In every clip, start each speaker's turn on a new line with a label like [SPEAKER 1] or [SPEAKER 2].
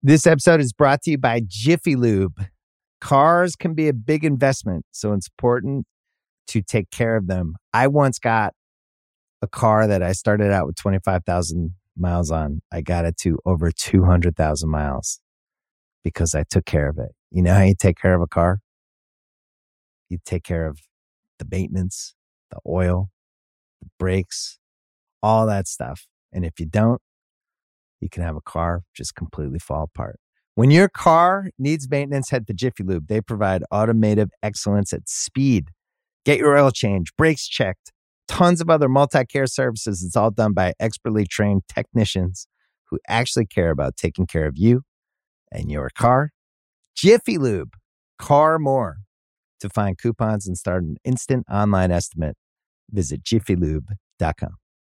[SPEAKER 1] This episode is brought to you by Jiffy Lube. Cars can be a big investment, so it's important to take care of them. I once got a car that I started out with 25,000 miles on. I got it to over 200,000 miles because I took care of it. You know how you take care of a car? You take care of the maintenance, the oil, the brakes, all that stuff. And if you don't, you can have a car just completely fall apart. When your car needs maintenance, head to Jiffy Lube. They provide automotive excellence at speed. Get your oil change, brakes checked, tons of other multi-care services. It's all done by expertly trained technicians who actually care about taking care of you and your car. Jiffy Lube, car more. To find coupons and start an instant online estimate, visit jiffylube.com.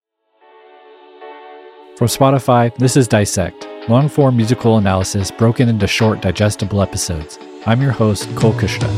[SPEAKER 2] From Spotify, this is Dissect, long-form musical analysis broken into short, digestible episodes. I'm your host, Cole Kushta.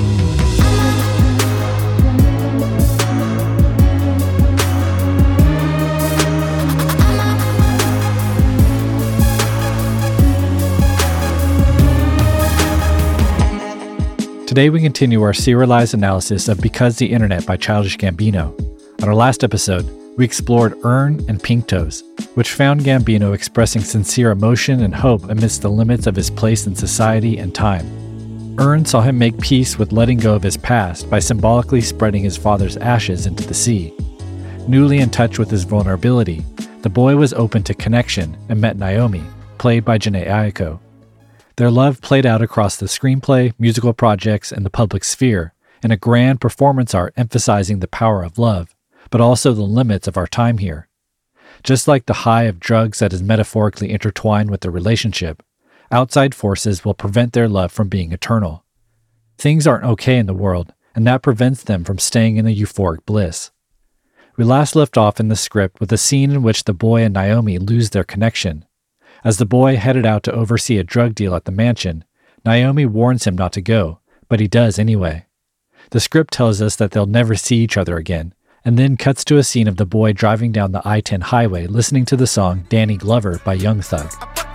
[SPEAKER 2] Today we continue our serialized analysis of Because the Internet by Childish Gambino. On our last episode, we explored Earn and Pink Toes, which found Gambino expressing sincere emotion and hope amidst the limits of his place in society and time. Earn saw him make peace with letting go of his past by symbolically spreading his father's ashes into the sea. Newly in touch with his vulnerability, the boy was open to connection and met Naomi, played by Jhené Aiko. Their love played out across the screenplay, musical projects, and the public sphere, in a grand performance art emphasizing the power of love, but also the limits of our time here. Just like the high of drugs that is metaphorically intertwined with the relationship, outside forces will prevent their love from being eternal. Things aren't okay in the world, and that prevents them from staying in a euphoric bliss. We last left off in the script with a scene in which the boy and Naomi lose their connection. As the boy headed out to oversee a drug deal at the mansion, Naomi warns him not to go, but he does anyway. The script tells us that they'll never see each other again, and then cuts to a scene of the boy driving down the I-10 highway listening to the song Danny Glover by Young Thug.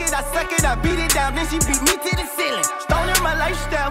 [SPEAKER 3] I beat it down, then she beat me to the ceiling. Stoning my lifestyle.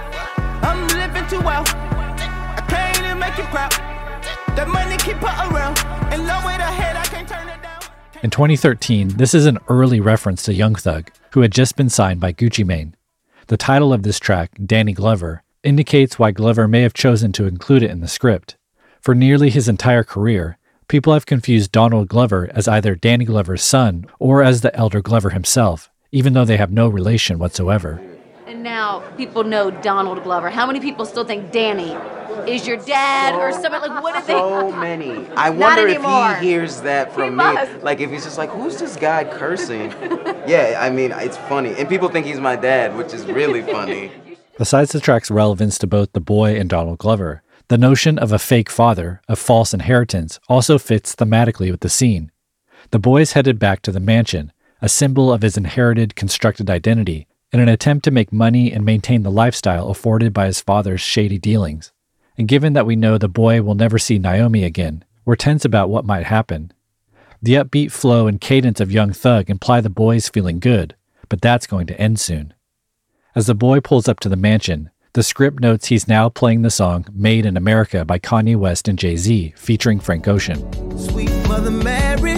[SPEAKER 3] I'm living too well. I can't even make it proud. The money keep her around. And low with her head, I can't turn it down.
[SPEAKER 2] In 2013, this is an early reference to Young Thug, who had just been signed by Gucci Mane. The title of this track, Danny Glover, indicates why Glover may have chosen to include it in the script. For nearly his entire career, people have confused Donald Glover as either Danny Glover's son or as the elder Glover himself, even though they have no relation whatsoever.
[SPEAKER 4] And now people know Donald Glover. How many people still think Danny is your dad or something? Like, what are they?
[SPEAKER 5] So many. I wonder if he hears that from me. Like, if he's just like, who's this guy cursing? Yeah, I mean, it's funny. And people think he's my dad, which is really funny.
[SPEAKER 2] Besides the track's relevance to both the boy and Donald Glover, the notion of a fake father, of false inheritance, also fits thematically with the scene. The boy's headed back to the mansion, a symbol of his inherited, constructed identity, in an attempt to make money and maintain the lifestyle afforded by his father's shady dealings. And given that we know the boy will never see Naomi again, we're tense about what might happen. The upbeat flow and cadence of Young Thug imply the boy's feeling good, but that's going to end soon. As the boy pulls up to the mansion, the script notes he's now playing the song Made in America by Kanye West and Jay-Z, featuring Frank Ocean.
[SPEAKER 3] Sweet Mother Mary,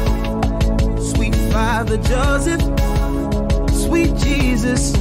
[SPEAKER 3] sweet Father Joseph, sweet Jesus.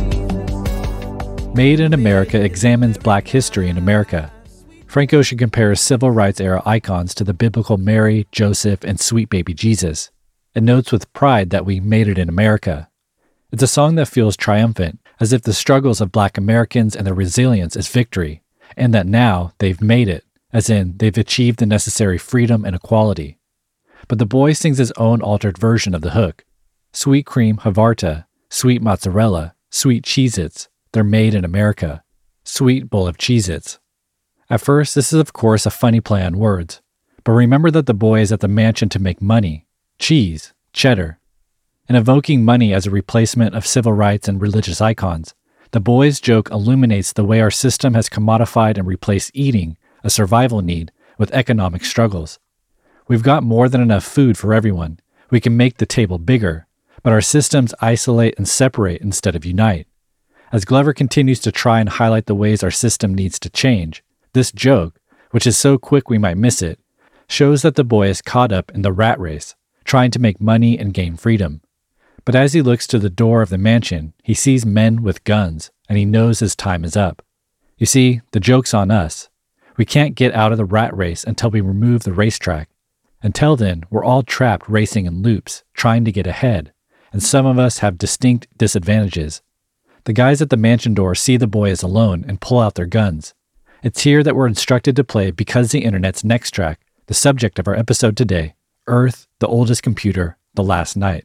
[SPEAKER 2] Made in America examines Black history in America. Frank Ocean compares civil rights era icons to the biblical Mary, Joseph, and sweet baby Jesus, and notes with pride that we made it in America. It's a song that feels triumphant, as if the struggles of Black Americans and their resilience is victory, and that now they've made it, as in they've achieved the necessary freedom and equality. But the boy sings his own altered version of the hook. Sweet cream Havarta, sweet mozzarella, sweet Cheez-Its, they're made in America. Sweet bowl of Cheez-Its. At first, this is of course a funny play on words, but remember that the boy is at the mansion to make money. Cheese, cheddar. In evoking money as a replacement of civil rights and religious icons, the boy's joke illuminates the way our system has commodified and replaced eating, a survival need, with economic struggles. We've got more than enough food for everyone. We can make the table bigger, But our systems isolate and separate instead of unite. As Glover continues to try and highlight the ways our system needs to change, this joke, which is so quick we might miss it, shows that the boy is caught up in the rat race, trying to make money and gain freedom. But as he looks to the door of the mansion, he sees men with guns, and he knows his time is up. You see, the joke's on us. We can't get out of the rat race until we remove the racetrack. Until then, we're all trapped racing in loops, trying to get ahead, and some of us have distinct disadvantages. The guys at the mansion door see the boy as alone and pull out their guns. It's here that we're instructed to play Because the Internet's next track, the subject of our episode today, Earth, the Oldest Computer, The Last Night.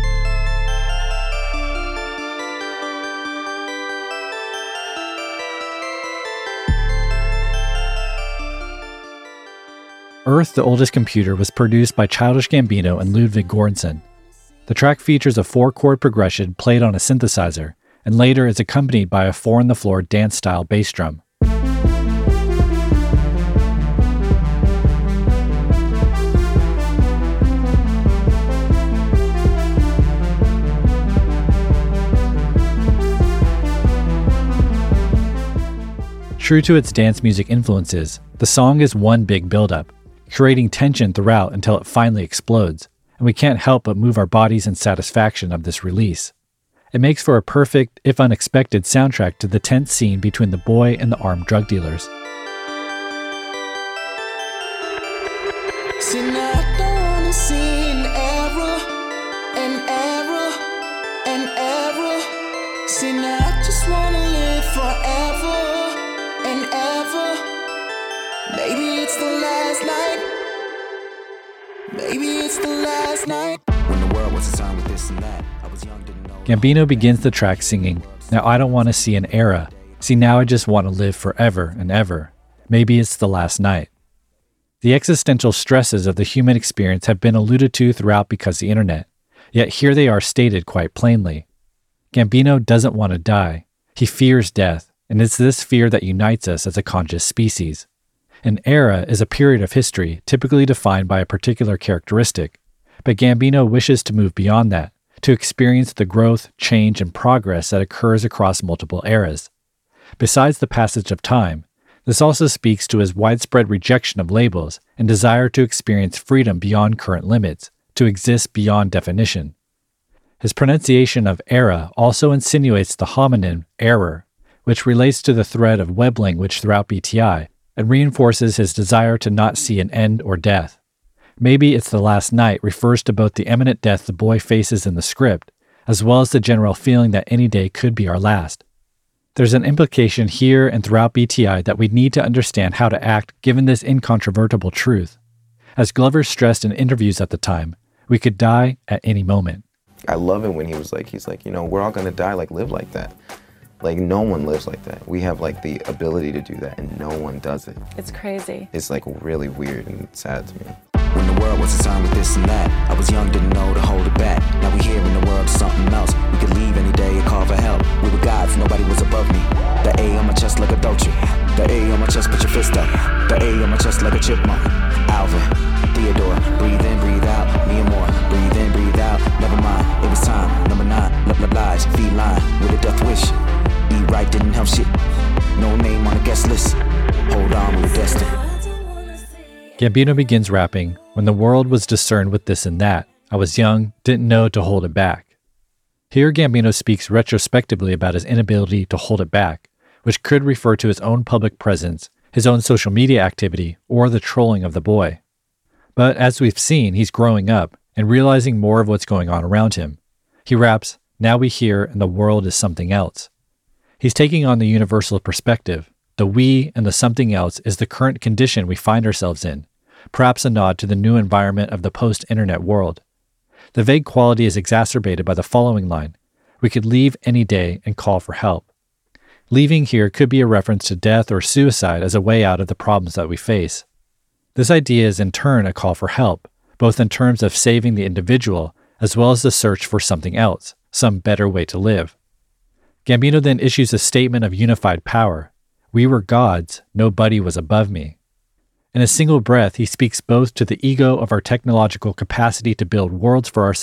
[SPEAKER 2] Earth, the Oldest Computer was produced by Childish Gambino and Ludwig Göransson. The track features a 4-chord progression played on a synthesizer, and later is accompanied by a 4-on-the-floor dance-style bass drum. True to its dance music influences, the song is one big build-up, creating tension throughout until it finally explodes, and we can't help but move our bodies in satisfaction of this release. It makes for a perfect, if unexpected, soundtrack to the tense scene between the boy and the armed drug dealers.
[SPEAKER 3] See, now I don't wanna see an error, an error, an error. See, now I just wanna live forever and ever. Maybe it's the last night. Maybe it's the last night. When the world was assigned with this and that, I was young, didn't know.
[SPEAKER 2] Gambino begins the track singing, "Now I don't want to see an era. See, now I just want to live forever and ever. Maybe it's the last night." The existential stresses of the human experience have been alluded to throughout Because the Internet, yet here they are stated quite plainly. Gambino doesn't want to die. He fears death, and it's this fear that unites us as a conscious species. An era is a period of history typically defined by a particular characteristic, but Gambino wishes to move beyond that, to experience the growth, change, and progress that occurs across multiple eras. Besides the passage of time, this also speaks to his widespread rejection of labels and desire to experience freedom beyond current limits, to exist beyond definition. His pronunciation of era also insinuates the homonym error, which relates to the thread of web language throughout BTI, and reinforces his desire to not see an end or death. Maybe it's the last night refers to both the imminent death the boy faces in the script, as well as the general feeling that any day could be our last. There's an implication here and throughout BTI that we need to understand how to act given this incontrovertible truth. As Glover stressed in interviews at the time, we could die at any moment.
[SPEAKER 5] I love it when he's like, we're all gonna die, live like that. No one lives like that. We have the ability to do that and no one does it.
[SPEAKER 6] It's crazy.
[SPEAKER 5] It's really weird and sad to me. When the world was assigned with this and that, I was young, didn't know to hold it back. Now we here in the world, something else. We could leave any day and call for help. We were gods, nobody was above me. The A on my chest like a Dolce. The A on my chest, put your fist up. The A on my chest like a chipmunk. Alvin, Theodore, breathe in, breathe out. Me and more, breathe in, breathe out. Never mind, it was time. Number 9, lies, feline with a death wish. Eat right, didn't help shit. No name on the guest list. Hold on, we were destined.
[SPEAKER 2] Gambino begins rapping, "When the world was discerned with this and that, I was young, didn't know to hold it back." Here Gambino speaks retrospectively about his inability to hold it back, which could refer to his own public presence, his own social media activity, or the trolling of the boy. But as we've seen, he's growing up and realizing more of what's going on around him. He raps, "Now we hear and the world is something else." He's taking on the universal perspective. The we and the something else is the current condition we find ourselves in, perhaps a nod to the new environment of the post-internet world. The vague quality is exacerbated by the following line, "We could leave any day and call for help." Leaving here could be a reference to death or suicide as a way out of the problems that we face. This idea is in turn a call for help, both in terms of saving the individual as well as the search for something else, some better way to live. Gambino then issues a statement of unified power. "We were gods, nobody was above me." In a single breath, he speaks both to the ego of our technological capacity to build worlds for ourselves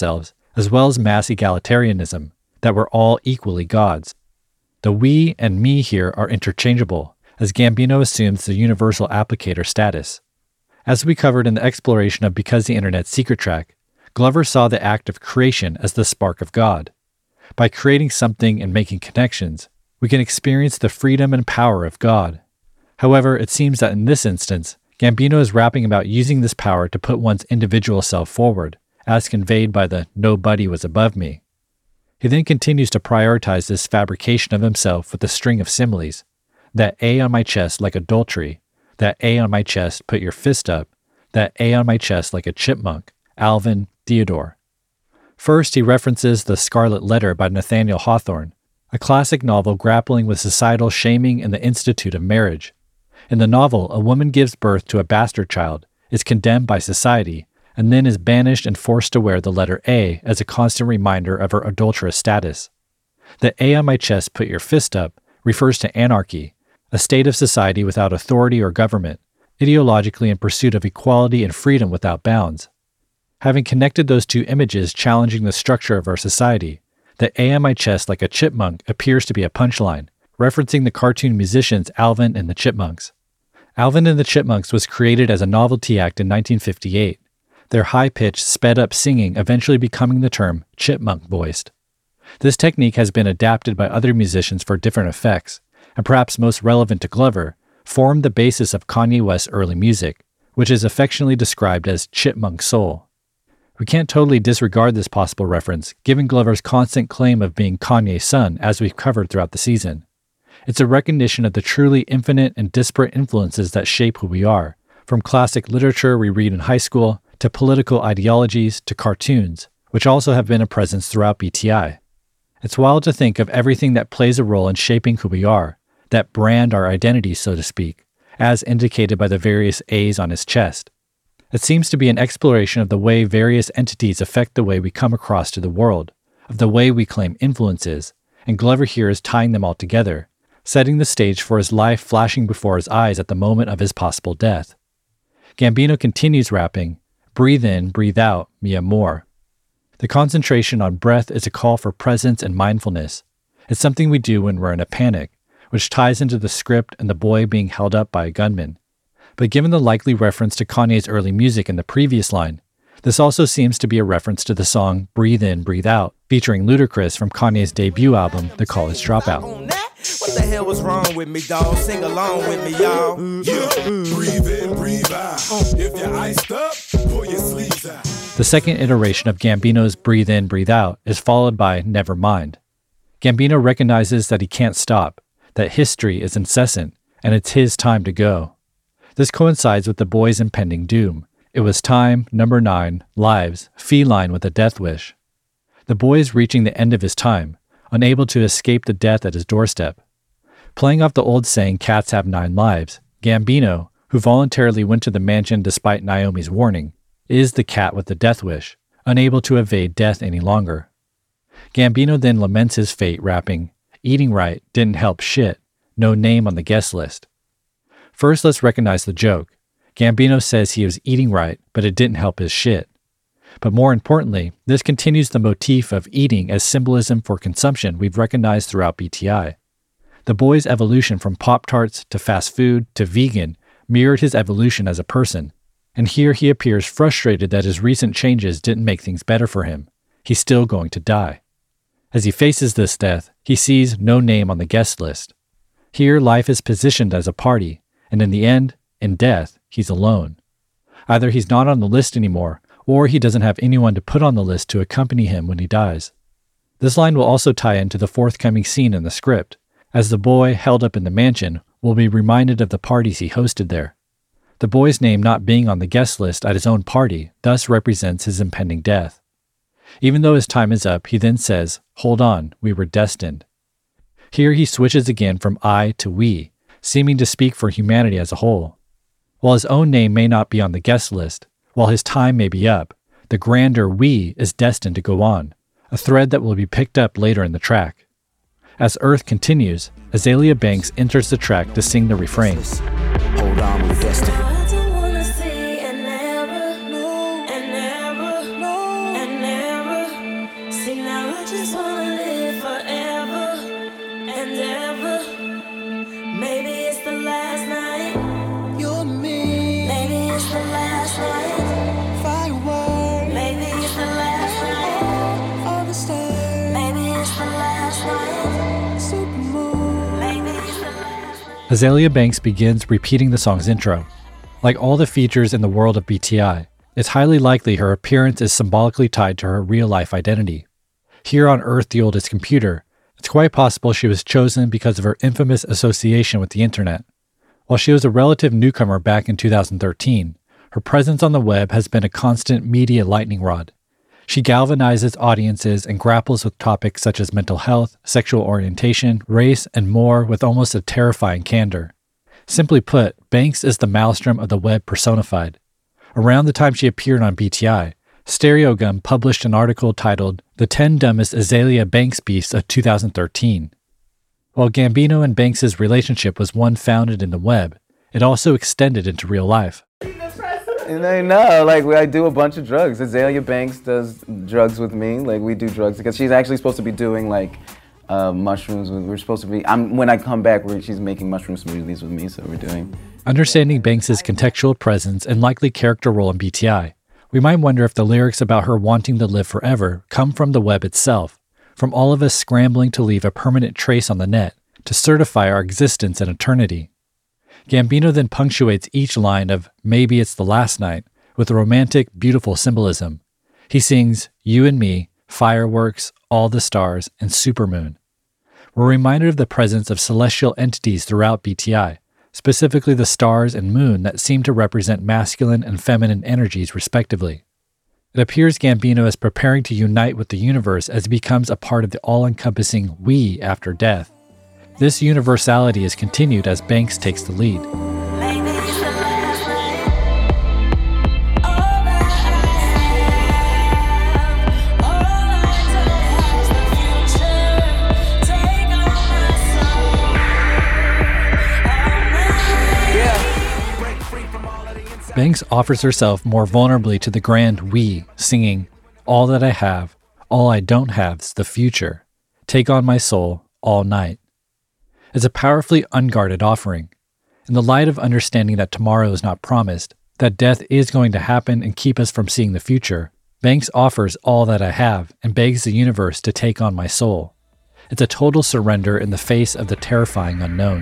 [SPEAKER 2] as well as mass egalitarianism, that we're all equally gods. The we and me here are interchangeable, as Gambino assumes the universal applicator status. As we covered in the exploration of Because the Internet's secret track, Glover saw the act of creation as the spark of God. By creating something and making connections, we can experience the freedom and power of God. However, it seems that in this instance, Gambino is rapping about using this power to put one's individual self forward, as conveyed by the "nobody was above me." He then continues to prioritize this fabrication of himself with a string of similes. That A on my chest like adultery, that A on my chest put your fist up, that A on my chest like a chipmunk, Alvin, Theodore. First, he references The Scarlet Letter by Nathaniel Hawthorne, a classic novel grappling with societal shaming and the institute of marriage. In the novel, a woman gives birth to a bastard child, is condemned by society, and then is banished and forced to wear the letter A as a constant reminder of her adulterous status. The A on my chest put your fist up refers to anarchy, a state of society without authority or government, ideologically in pursuit of equality and freedom without bounds. Having connected those two images challenging the structure of our society, the A on my chest like a chipmunk appears to be a punchline, referencing the cartoon musicians Alvin and the Chipmunks. Alvin and the Chipmunks was created as a novelty act in 1958, their high-pitched, sped-up singing eventually becoming the term chipmunk-voiced. This technique has been adapted by other musicians for different effects, and perhaps most relevant to Glover, formed the basis of Kanye West's early music, which is affectionately described as chipmunk soul. We can't totally disregard this possible reference, given Glover's constant claim of being Kanye's son, as we've covered throughout the season. It's a recognition of the truly infinite and disparate influences that shape who we are, from classic literature we read in high school, to political ideologies, to cartoons, which also have been a presence throughout BTI. It's wild to think of everything that plays a role in shaping who we are, that brand our identity, so to speak, as indicated by the various A's on his chest. It seems to be an exploration of the way various entities affect the way we come across to the world, of the way we claim influences, and Glover here is tying them all together, setting the stage for his life flashing before his eyes at the moment of his possible death. Gambino continues rapping, "Breathe in, breathe out, mi amor." The concentration on breath is a call for presence and mindfulness. It's something we do when we're in a panic, which ties into the script and the boy being held up by a gunman. But given the likely reference to Kanye's early music in the previous line, this also seems to be a reference to the song Breathe In, Breathe Out, featuring Ludacris from Kanye's debut album, The College Dropout.
[SPEAKER 3] What the hell was wrong with me, dawg? Sing along with me, y'all.
[SPEAKER 6] Yeah, breathe in, breathe out. If you're iced up, pull your sleeves out.
[SPEAKER 2] The second iteration of Gambino's Breathe In, Breathe Out is followed by Never Mind. Gambino recognizes that he can't stop, that history is incessant, and it's his time to go. This coincides with the boy's impending doom. It was time, number 9, lives, feline with a death wish. The boy is reaching the end of his time, unable to escape the death at his doorstep. Playing off the old saying cats have 9 lives, Gambino, who voluntarily went to the mansion despite Naomi's warning, is the cat with the death wish, unable to evade death any longer. Gambino then laments his fate, rapping, "Eating right didn't help shit, no name on the guest list." First, let's recognize the joke. Gambino says he was eating right, but it didn't help his shit. But more importantly, this continues the motif of eating as symbolism for consumption we've recognized throughout BTI. The boy's evolution from Pop-Tarts to fast food to vegan mirrored his evolution as a person, and here he appears frustrated that his recent changes didn't make things better for him. He's still going to die. As he faces this death, he sees no name on the guest list. Here, life is positioned as a party, and in the end, in death, he's alone. Either he's not on the list anymore, or he doesn't have anyone to put on the list to accompany him when he dies. This line will also tie into the forthcoming scene in the script, as the boy, held up in the mansion, will be reminded of the parties he hosted there. The boy's name not being on the guest list at his own party thus represents his impending death. Even though his time is up, he then says, "Hold on, we were destined." Here he switches again from I to we, seeming to speak for humanity as a whole. While his own name may not be on the guest list, while his time may be up, the grander we is destined to go on, a thread that will be picked up later in the track. As Earth continues, Azalea Banks enters the track to sing the refrain.
[SPEAKER 5] Hold on, we're destined.
[SPEAKER 7] I don't wanna see and never, and never, and never.
[SPEAKER 2] Azealia Banks begins repeating the song's intro. Like all the features in the world of BTI, it's highly likely her appearance is symbolically tied to her real-life identity. Here on Earth, the oldest computer, it's quite possible she was chosen because of her infamous association with the internet. While she was a relative newcomer back in 2013, her presence on the web has been a constant media lightning rod. She galvanizes audiences and grapples with topics such as mental health, sexual orientation, race, and more with almost a terrifying candor. Simply put, Banks is the maelstrom of the web personified. Around the time she appeared on BTI, Stereogum published an article titled The 10 Dumbest Azealia Banks Beasts of 2013. While Gambino and Banks' relationship was one founded in the web, it also extended into real life.
[SPEAKER 7] And I do a bunch of drugs. Azealia Banks does drugs with me. Like, we do drugs because she's actually supposed to be doing mushrooms. We're supposed to be. When I come back, she's making mushroom smoothies with me. So we're doing.
[SPEAKER 2] Understanding Banks' contextual presence and likely character role in BTI, we might wonder if the lyrics about her wanting to live forever come from the web itself, from all of us scrambling to leave a permanent trace on the net to certify our existence in eternity. Gambino then punctuates each line of "Maybe It's the Last Night" with a romantic, beautiful symbolism. He sings "You and Me," "Fireworks," "All the Stars," and "Supermoon." We're reminded of the presence of celestial entities throughout BTI, specifically the stars and moon that seem to represent masculine and feminine energies respectively. It appears Gambino is preparing to unite with the universe as he becomes a part of the all-encompassing we after death. This universality is continued as Banks takes the lead. Banks offers herself more vulnerably to the grand we, singing, "All that I have, all I don't have's the future. Take on my soul all night." It's a powerfully unguarded offering. In the light of understanding that tomorrow is not promised, that death is going to happen and keep us from seeing the future, Banks offers all that I have and begs the universe to take on my soul. It's a total surrender in the face of the terrifying unknown.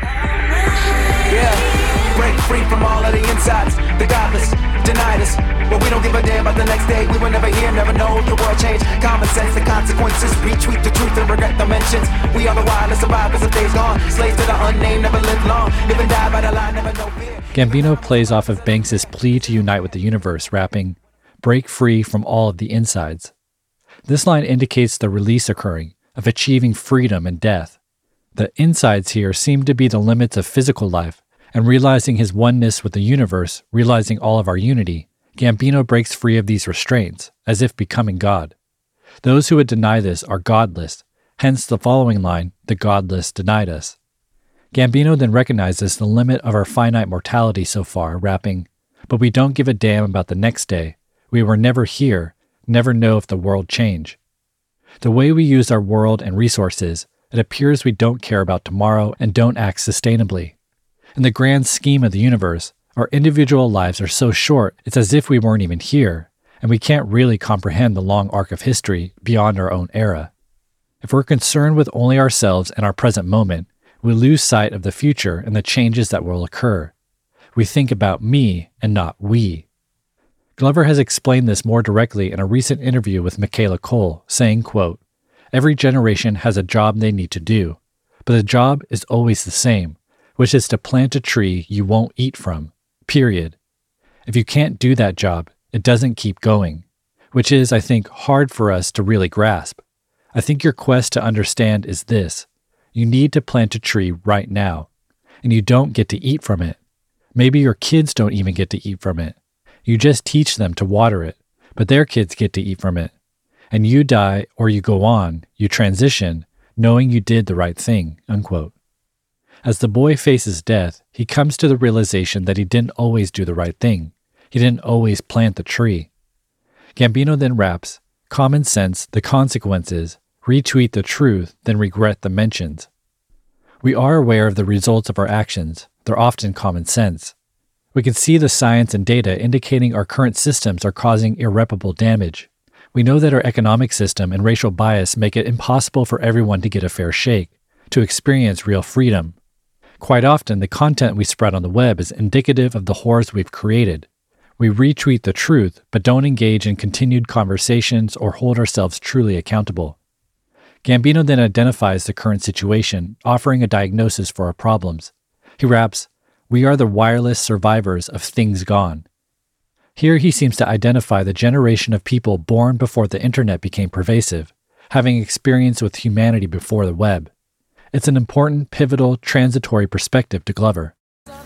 [SPEAKER 5] Break free from all of the insides. The godless denied us, but we don't give a damn about the next day. We were never here, never know the world changed. Common sense, the consequences. Retweet the truth and regret the mentions. We are the wildest survivors of days gone. Slaves to the unnamed, never lived long. Live and die by the line, never know fear.
[SPEAKER 2] Gambino plays off of Banks' plea to unite with the universe, rapping, "Break free from all of the insides." This line indicates the release occurring, of achieving freedom and death. The insides here seem to be the limits of physical life, and realizing his oneness with the universe, realizing all of our unity, Gambino breaks free of these restraints, as if becoming God. Those who would deny this are godless, hence the following line, "The godless denied us." Gambino then recognizes the limit of our finite mortality so far, rapping, "But we don't give a damn about the next day. We were never here, never know if the world change." The way we use our world and resources, it appears we don't care about tomorrow and don't act sustainably. In the grand scheme of the universe, our individual lives are so short it's as if we weren't even here, and we can't really comprehend the long arc of history beyond our own era. If we're concerned with only ourselves and our present moment, we lose sight of the future and the changes that will occur. We think about me and not we. Glover has explained this more directly in a recent interview with Michaela Cole, saying, quote, "Every generation has a job they need to do, but the job is always the same, which is to plant a tree you won't eat from, period. If you can't do that job, it doesn't keep going, which is, I think, hard for us to really grasp. I think your quest to understand is this. You need to plant a tree right now, and you don't get to eat from it. Maybe your kids don't even get to eat from it. You just teach them to water it, but their kids get to eat from it. And you die or you go on, you transition, knowing you did the right thing," unquote. As the boy faces death, he comes to the realization that he didn't always do the right thing. He didn't always plant the tree. Gambino then raps, "Common sense, the consequences, retweet the truth, then regret the mentions." We are aware of the results of our actions. They're often common sense. We can see the science and data indicating our current systems are causing irreparable damage. We know that our economic system and racial bias make it impossible for everyone to get a fair shake, to experience real freedom. Quite often, the content we spread on the web is indicative of the horrors we've created. We retweet the truth, but don't engage in continued conversations or hold ourselves truly accountable. Gambino then identifies the current situation, offering a diagnosis for our problems. He raps, "We are the wireless survivors of things gone." Here he seems to identify the generation of people born before the internet became pervasive, having experience with humanity before the web. It's an important, pivotal, transitory perspective to Glover.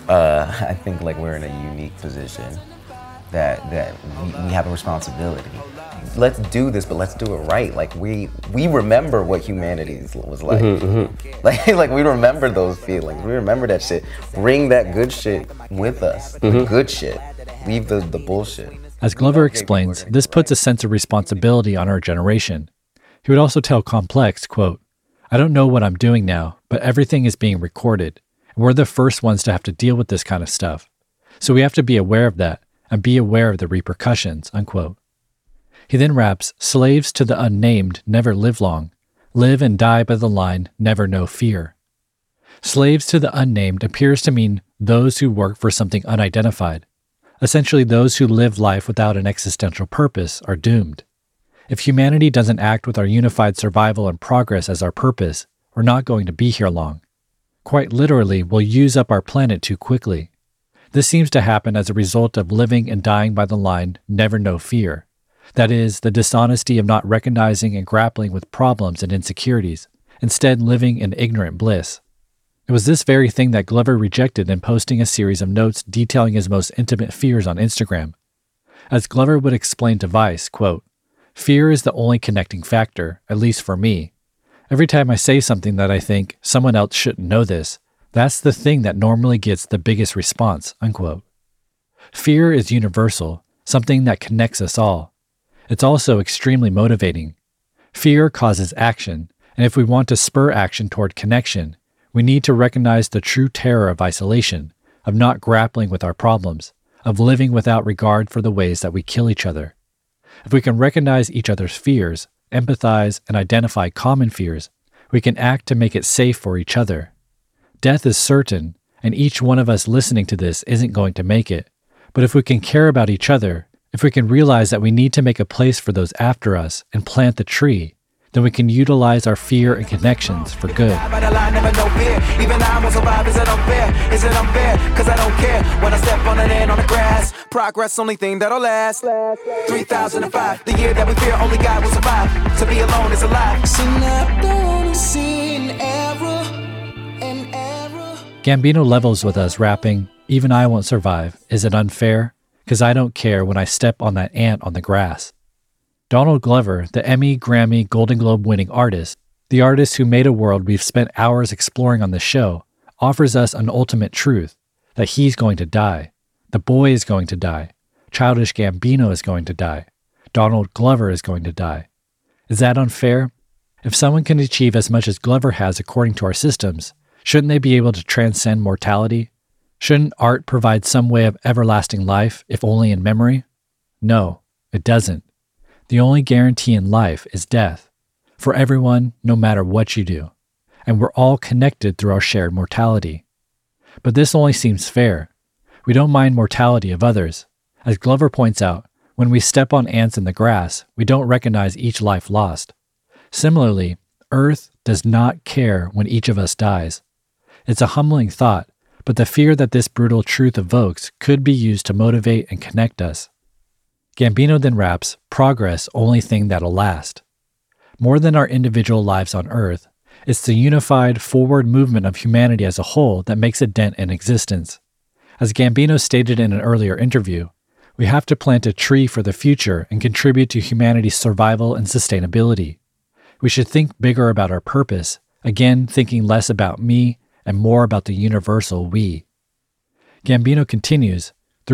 [SPEAKER 8] I think like we're in a unique position that we have a responsibility. Let's do this, but let's do it right. Like we remember what humanity was like. Like we remember those feelings. We remember that shit. Bring that good shit with us. The good shit. Leave the bullshit.
[SPEAKER 2] As Glover explains, this puts a sense of responsibility on our generation. He would also tell Complex, quote, "I don't know what I'm doing now, but everything is being recorded. And we're the first ones to have to deal with this kind of stuff. So we have to be aware of that and be aware of the repercussions," unquote. He then raps, "Slaves to the unnamed never live long. Live and die by the line, never know fear." Slaves to the unnamed appears to mean those who work for something unidentified. Essentially, those who live life without an existential purpose are doomed. If humanity doesn't act with our unified survival and progress as our purpose, we're not going to be here long. Quite literally, we'll use up our planet too quickly. This seems to happen as a result of living and dying by the line, never know fear. That is, the dishonesty of not recognizing and grappling with problems and insecurities, instead living in ignorant bliss. It was this very thing that Glover rejected in posting a series of notes detailing his most intimate fears on Instagram. As Glover would explain to Vice, quote, "Fear is the only connecting factor, at least for me. Every time I say something that I think someone else shouldn't know this, that's the thing that normally gets the biggest response," unquote. Fear is universal, something that connects us all. It's also extremely motivating. Fear causes action, and if we want to spur action toward connection, we need to recognize the true terror of isolation, of not grappling with our problems, of living without regard for the ways that we kill each other. If we can recognize each other's fears, empathize, and identify common fears, we can act to make it safe for each other. Death is certain, and each one of us listening to this isn't going to make it. But if we can care about each other, if we can realize that we need to make a place for those after us and plant the tree, then we can utilize our fear and connections for good.
[SPEAKER 3] Even I won't survive. Is it unfair? Is it unfair? Cause I don't care when I step on it and on the grass. Progress, only thing that'll last. 3005, the year that we fear only God will survive. To be alone is a lie.
[SPEAKER 2] Gambino levels with us rapping, "Even I won't survive. Is it unfair? Cause I don't care when I step on that ant on the grass." Donald Glover, the Emmy, Grammy, Golden Globe winning artist, the artist who made a world we've spent hours exploring on the show, offers us an ultimate truth, that he's going to die. The boy is going to die. Childish Gambino is going to die. Donald Glover is going to die. Is that unfair? If someone can achieve as much as Glover has according to our systems, shouldn't they be able to transcend mortality? Shouldn't art provide some way of everlasting life, if only in memory? No, it doesn't. The only guarantee in life is death, for everyone, no matter what you do. And we're all connected through our shared mortality. But this only seems fair. We don't mind mortality of others. As Glover points out, when we step on ants in the grass, we don't recognize each life lost. Similarly, Earth does not care when each of us dies. It's a humbling thought, but the fear that this brutal truth evokes could be used to motivate and connect us. Gambino then raps, "Progress, only thing that'll last." More than our individual lives on Earth, it's the unified forward movement of humanity as a whole that makes a dent in existence. As Gambino stated in an earlier interview, we have to plant a tree for the future and contribute to humanity's survival and sustainability. We should think bigger about our purpose, again thinking less about me and more about the universal we. Gambino continues,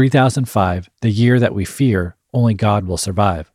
[SPEAKER 2] 3005, the year that we fear, only God will survive.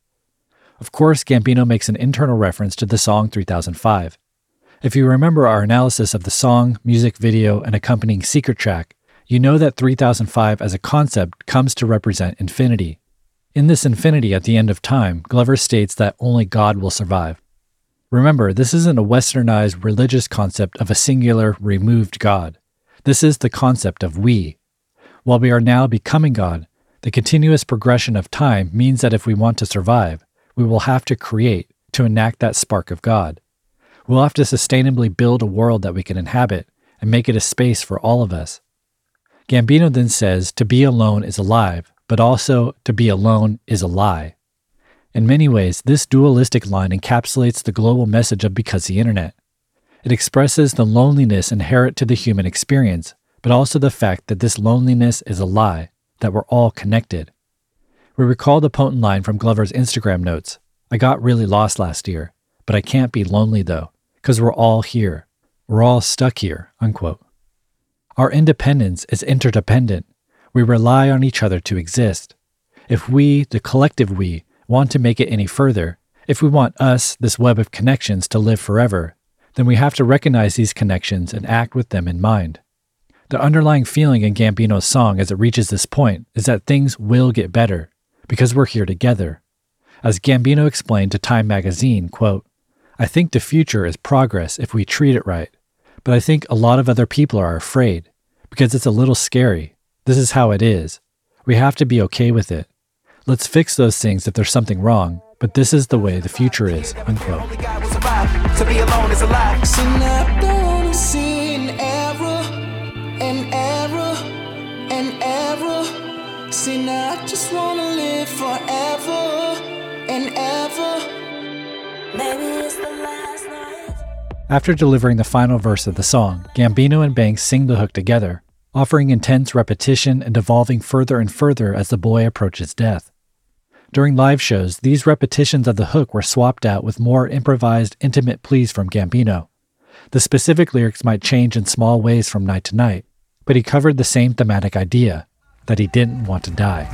[SPEAKER 2] Of course, Gambino makes an internal reference to the song 3005. If you remember our analysis of the song, music video, and accompanying secret track, you know that 3005 as a concept comes to represent infinity. In this infinity at the end of time, Glover states that only God will survive. Remember, this isn't a westernized religious concept of a singular, removed God. This is the concept of we. While we are now becoming God, the continuous progression of time means that if we want to survive, we will have to create to enact that spark of God. We'll have to sustainably build a world that we can inhabit and make it a space for all of us. Gambino then says to be alone is alive, but also to be alone is a lie. In many ways, this dualistic line encapsulates the global message of Because the Internet. It expresses the loneliness inherent to the human experience, but also the fact that this loneliness is a lie, that we're all connected. We recall the potent line from Glover's Instagram notes, "I got really lost last year, but I can't be lonely though, because we're all here. We're all stuck here," unquote. Our independence is interdependent. We rely on each other to exist. If we, the collective we, want to make it any further, if we want us, this web of connections, to live forever, then we have to recognize these connections and act with them in mind. The underlying feeling in Gambino's song as it reaches this point is that things will get better, because we're here together. As Gambino explained to Time magazine, quote, "I think the future is progress if we treat it right, but I think a lot of other people are afraid, because it's a little scary. This is how it is. We have to be okay with it. Let's fix those things if there's something wrong, but this is the way the future is," unquote.
[SPEAKER 3] To be alone is a lie. See, now I just wanna live forever and ever. Maybe it's the last night.
[SPEAKER 2] After delivering the final verse of the song, Gambino and Banks sing the hook together, offering intense repetition and evolving further and further as the boy approaches death. During live shows, these repetitions of the hook were swapped out with more improvised, intimate pleas from Gambino. The specific lyrics might change in small ways from night to night, but he covered the same thematic idea, that he didn't want to die.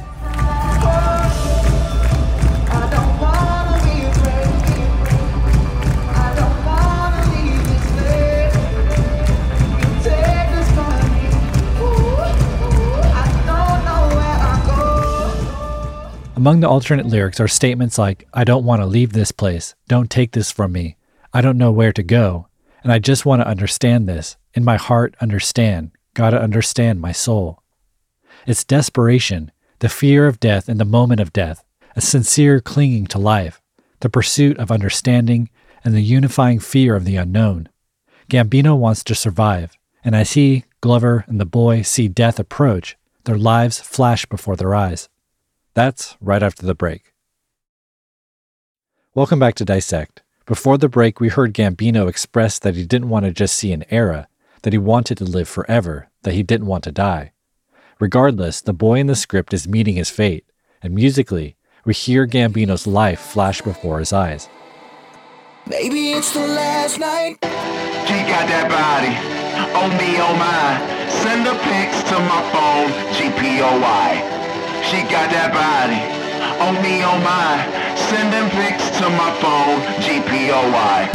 [SPEAKER 2] Among the alternate lyrics are statements like, "I don't want to leave this place, don't take this from me, I don't know where to go, and I just want to understand this, in my heart understand, gotta understand my soul." It's desperation, the fear of death in the moment of death, a sincere clinging to life, the pursuit of understanding, and the unifying fear of the unknown. Gambino wants to survive, and as he, Glover, and the boy see death approach, their lives flash before their eyes. That's right after the break. Welcome back to Dissect. Before the break, we heard Gambino express that he didn't want to just see an era, that he wanted to live forever, that he didn't want to die. Regardless, the boy in the script is meeting his fate, and musically, we hear Gambino's life flash before his eyes.
[SPEAKER 3] Maybe it's the last night.
[SPEAKER 9] She got that body, oh me, oh my. Send the pics to my phone, GPOY. She got that body, oh me, oh my. Send them pics to my phone, GPOY.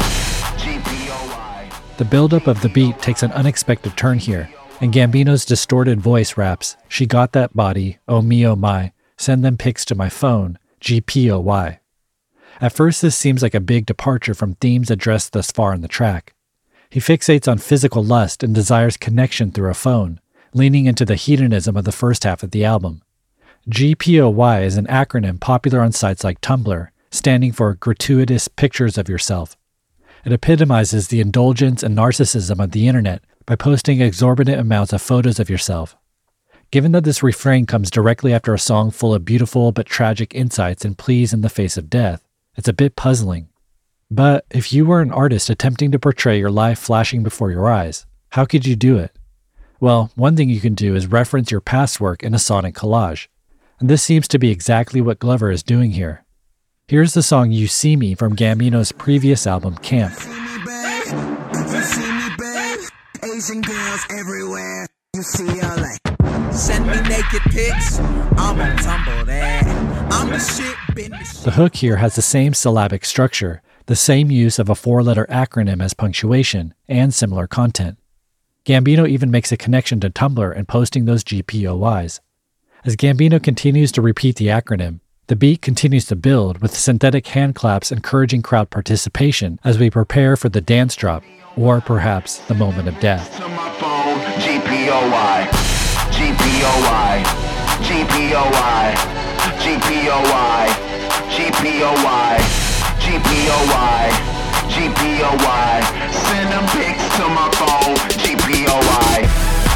[SPEAKER 9] GPOY.
[SPEAKER 2] The buildup of the beat takes an unexpected turn here, and Gambino's distorted voice raps, "She got that body, oh me, oh my. Send them pics to my phone, GPOY. At first, this seems like a big departure from themes addressed thus far in the track. He fixates on physical lust and desires connection through a phone, leaning into the hedonism of the first half of the album. GPOY is an acronym popular on sites like Tumblr, standing for Gratuitous Pictures of Yourself. It epitomizes the indulgence and narcissism of the internet by posting exorbitant amounts of photos of yourself. Given that this refrain comes directly after a song full of beautiful but tragic insights and pleas in the face of death, it's a bit puzzling. But if you were an artist attempting to portray your life flashing before your eyes, how could you do it? Well, one thing you can do is reference your past work in a sonic collage. And this seems to be exactly what Glover is doing here. Here's the song You See Me from Gambino's previous album, Camp.
[SPEAKER 3] Asian girls everywhere. You see LA. Send me naked pics. I'm on Tumblr there. I'm the shit.
[SPEAKER 2] The hook here has the same syllabic structure, the same use of a 4-letter acronym as punctuation, and similar content. Gambino even makes a connection to Tumblr and posting those GPOYs. As Gambino continues to repeat the acronym, the beat continues to build with synthetic hand claps encouraging crowd participation as we prepare for the dance drop, or perhaps the moment of death.
[SPEAKER 9] To my phone, phone, GPOI, GPOI, GPOI, GPOI, GPOI, GPOI, GPOI, send them pics to my phone, GPOI.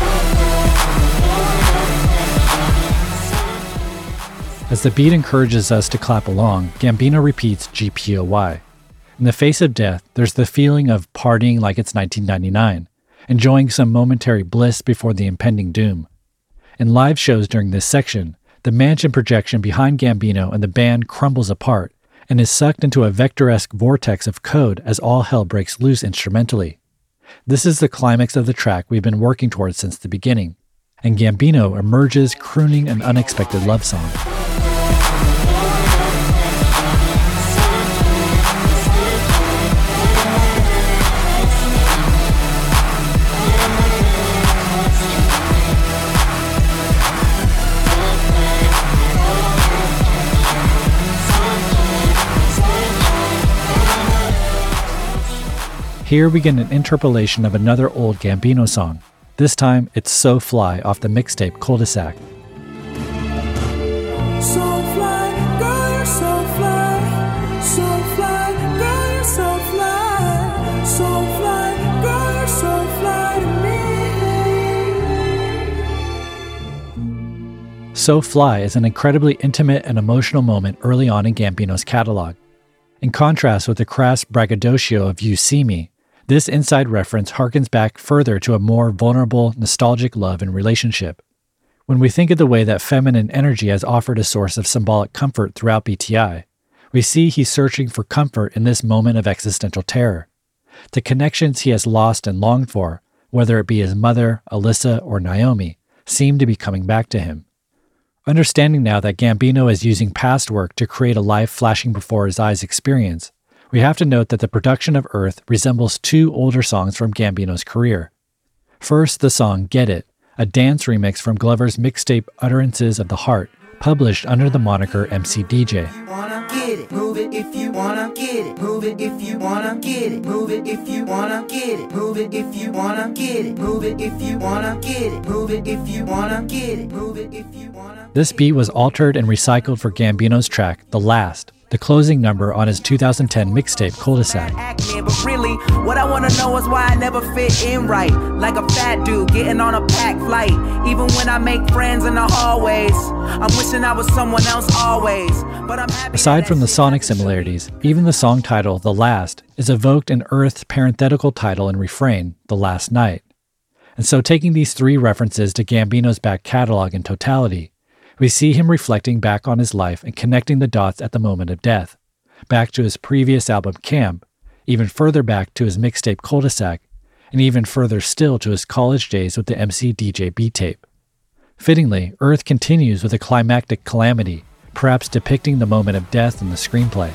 [SPEAKER 2] As the beat encourages us to clap along, Gambino repeats GPOI. In the face of death, there's the feeling of partying like it's 1999, enjoying some momentary bliss before the impending doom. In live shows during this section, the mansion projection behind Gambino and the band crumbles apart and is sucked into a vector-esque vortex of code as all hell breaks loose instrumentally. This is the climax of the track we've been working towards since the beginning, and Gambino emerges crooning an unexpected love song. Here we get an interpolation of another old Gambino song. This time, it's So Fly off the mixtape Cul-de-sac.
[SPEAKER 3] So fly, girl, you're so fly. So fly, girl, you're so fly. So fly, girl, you're so fly to me.
[SPEAKER 2] So Fly is an incredibly intimate and emotional moment early on in Gambino's catalog. In contrast with the crass braggadocio of You See Me, this inside reference harkens back further to a more vulnerable, nostalgic love and relationship. When we think of the way that feminine energy has offered a source of symbolic comfort throughout BTI, we see he's searching for comfort in this moment of existential terror. The connections he has lost and longed for, whether it be his mother, Alyssa, or Naomi, seem to be coming back to him. Understanding now that Gambino is using past work to create a life flashing before his eyes experience, we have to note that the production of Earth resembles two older songs from Gambino's career. First, the song Get It, a dance remix from Glover's mixtape Utterances of the Heart, published under the moniker MC DJ.
[SPEAKER 3] Get it, move it if you wanna get it, move it if you wanna get it, move it if you wanna get it, move it if you wanna get it, move it if you wanna get it, move it if you wanna get it, move it if you wanna.
[SPEAKER 2] This beat was altered and recycled for Gambino's track The Last, the closing number on his 2010 mixtape Cul-de-sac.
[SPEAKER 3] But really, what I wanna know is why I never fit in right. Like a fat dude getting on a packed flight. Even when I make friends in the hallways, I'm wishing I was someone else always. But I'm happy.
[SPEAKER 2] Aside from the sonic similarities, even the song title, The Last, is evoked in Earth's parenthetical title and refrain, The Last Night. And so taking these three references to Gambino's back catalog in totality, we see him reflecting back on his life and connecting the dots at the moment of death, back to his previous album Camp, even further back to his mixtape Cul-de-sac, and even further still to his college days with the MC DJ beat tape. Fittingly, Earth continues with a climactic calamity, perhaps depicting the moment of death in the screenplay.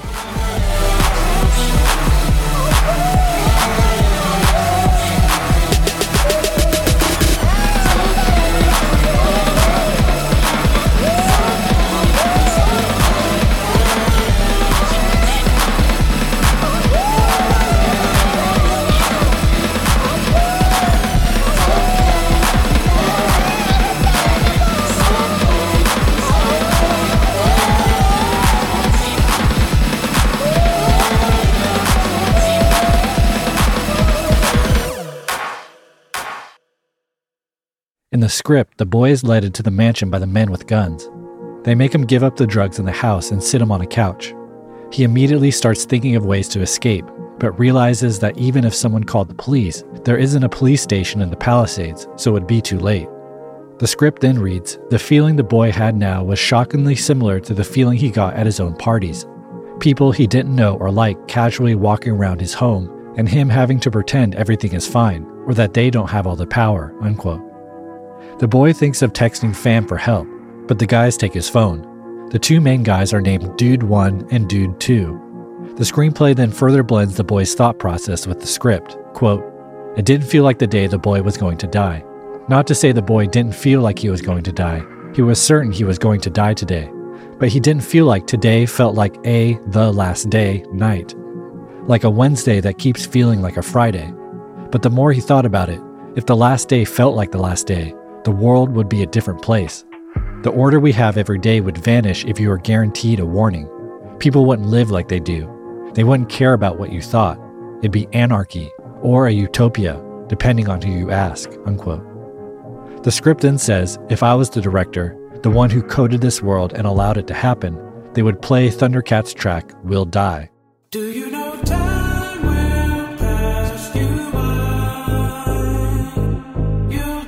[SPEAKER 2] In the script, the boy is led into the mansion by the men with guns. They make him give up the drugs in the house and sit him on a couch. He immediately starts thinking of ways to escape, but realizes that even if someone called the police, there isn't a police station in the Palisades, so it would be too late. The script then reads, the feeling the boy had now was shockingly similar to the feeling he got at his own parties. People he didn't know or like casually walking around his home, and him having to pretend everything is fine, or that they don't have all the power, unquote. The boy thinks of texting Fam for help, but the guys take his phone. The two main guys are named Dude 1 and Dude 2. The screenplay then further blends the boy's thought process with the script. Quote, it didn't feel like the day the boy was going to die. Not to say the boy didn't feel like he was going to die. He was certain he was going to die today. But he didn't feel like today felt like the last day, night. Like a Wednesday that keeps feeling like a Friday. But the more he thought about it, If the last day felt like the last day, the world would be a different place. The order we have every day would vanish if you were guaranteed a warning. People wouldn't live like they do. They wouldn't care about what you thought. It'd be anarchy or a utopia, depending on who you ask," unquote. The script then says, if I was the director, the one who coded this world and allowed it to happen, they would play Thundercat's track, We'll Die.
[SPEAKER 3] Do you know time will pass you by? You'll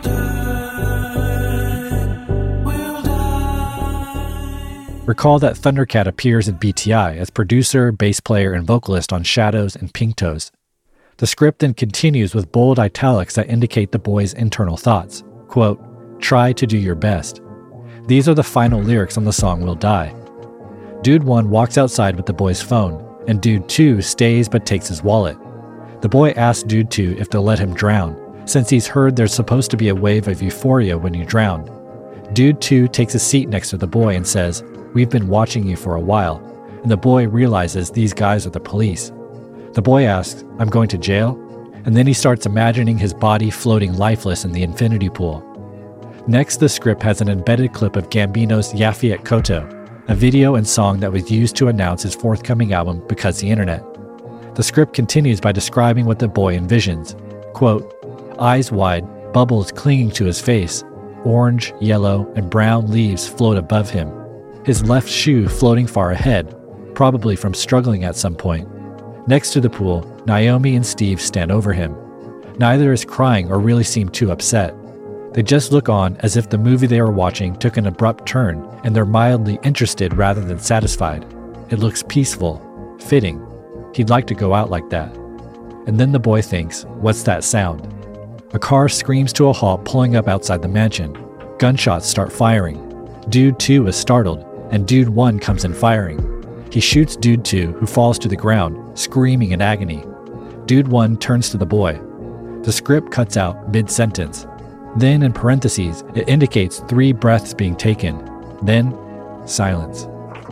[SPEAKER 3] die, we'll die.
[SPEAKER 2] Recall that Thundercat appears in BTI as producer, bass player, and vocalist on Shadows and Pink Toes. The script then continues with bold italics that indicate the boy's internal thoughts. Quote, "Try to do your best." These are the final lyrics on the song We'll Die. Dude 1 walks outside with the boy's phone, and Dude 2 stays but takes his wallet. The boy asks Dude 2 if they'll let him drown, since he's heard there's supposed to be a wave of euphoria when you drown. Dude 2 takes a seat next to the boy and says, "We've been watching you for a while," and the boy realizes these guys are the police. The boy asks, "I'm going to jail?" And then he starts imagining his body floating lifeless in the infinity pool. Next, the script has an embedded clip of Gambino's Yafiet Koto, a video and song that was used to announce his forthcoming album, Because the Internet. The script continues by describing what the boy envisions. Quote, "Eyes wide, bubbles clinging to his face, orange, yellow, and brown leaves float above him. His left shoe floating far ahead, probably from struggling at some point. Next to the pool, Naomi and Steve stand over him. Neither is crying or really seem too upset. They just look on as if the movie they were watching took an abrupt turn and they're mildly interested rather than satisfied. It looks peaceful, fitting. He'd like to go out like that." And then the boy thinks, what's that sound? A car screams to a halt pulling up outside the mansion. Gunshots start firing. Dude 2 is startled, and Dude 1 comes in firing. He shoots Dude 2, who falls to the ground, screaming in agony. Dude 1 turns to the boy. The script cuts out mid-sentence. Then, in parentheses, it indicates 3 breaths being taken. Then, silence.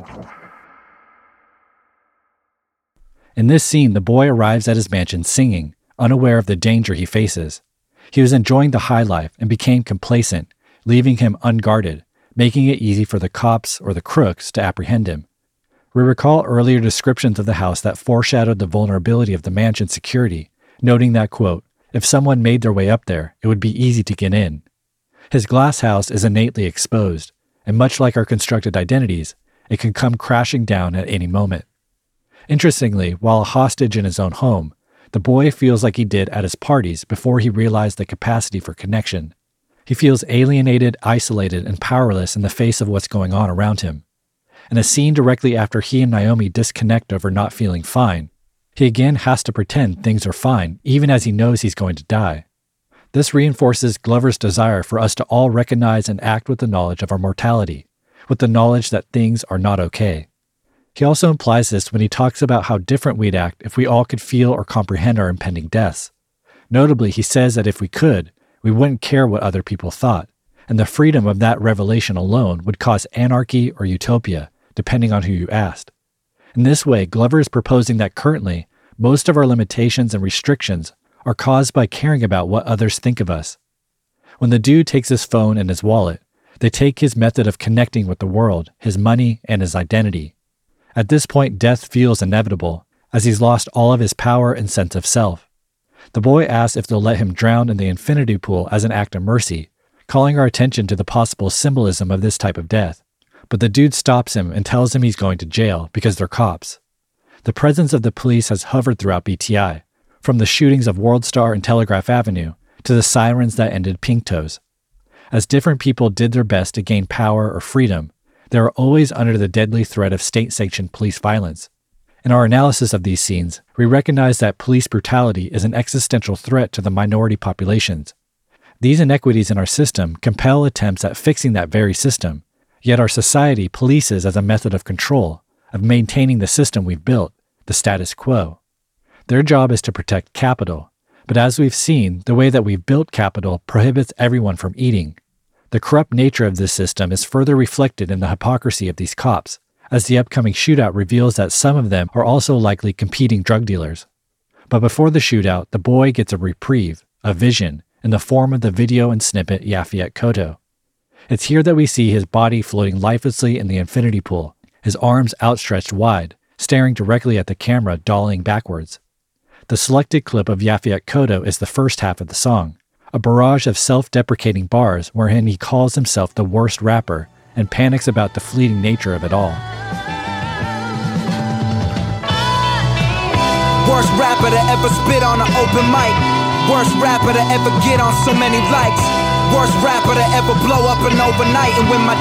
[SPEAKER 2] In this scene, the boy arrives at his mansion singing, unaware of the danger he faces. He was enjoying the high life and became complacent, leaving him unguarded, making it easy for the cops or the crooks to apprehend him. We recall earlier descriptions of the house that foreshadowed the vulnerability of the mansion's security, noting that, quote, "If someone made their way up there, it would be easy to get in." His glass house is innately exposed, and much like our constructed identities, it can come crashing down at any moment. Interestingly, while a hostage in his own home, the boy feels like he did at his parties before he realized the capacity for connection. He feels alienated, isolated, and powerless in the face of what's going on around him. In a scene directly after he and Naomi disconnect over not feeling fine, he again has to pretend things are fine, even as he knows he's going to die. This reinforces Glover's desire for us to all recognize and act with the knowledge of our mortality, with the knowledge that things are not okay. He also implies this when he talks about how different we'd act if we all could feel or comprehend our impending deaths. Notably, he says that if we could, we wouldn't care what other people thought, and the freedom of that revelation alone would cause anarchy or utopia, depending on who you asked. In this way, Glover is proposing that currently, most of our limitations and restrictions are caused by caring about what others think of us. When the dude takes his phone and his wallet, they take his method of connecting with the world, his money, and his identity. At this point, death feels inevitable, as he's lost all of his power and sense of self. The boy asks if they'll let him drown in the infinity pool as an act of mercy, calling our attention to the possible symbolism of this type of death. But the dude stops him and tells him he's going to jail because they're cops. The presence of the police has hovered throughout BTI, from the shootings of WorldStar and Telegraph Avenue to the sirens that ended Pink Toes. As different people did their best to gain power or freedom, they are always under the deadly threat of state-sanctioned police violence. In our analysis of these scenes, we recognize that police brutality is an existential threat to the minority populations. These inequities in our system compel attempts at fixing that very system, yet our society polices as a method of control, of maintaining the system we've built, the status quo. Their job is to protect capital, but as we've seen, the way that we've built capital prohibits everyone from eating. The corrupt nature of this system is further reflected in the hypocrisy of these cops, as the upcoming shootout reveals that some of them are also likely competing drug dealers. But before the shootout, the boy gets a reprieve, a vision, in the form of the video and snippet Yafayette Koto. It's here that we see his body floating lifelessly in the infinity pool, his arms outstretched wide, staring directly at the camera, dollying backwards. The selected clip of Yafayette Koto is the first half of the song, a barrage of self-deprecating bars wherein he calls himself the worst rapper and panics about the fleeting nature of it all.
[SPEAKER 10] Worst rapper to ever spit on an open mic. Worst rapper to ever get on so many likes. Worst rapper to ever blow up an overnight. And when my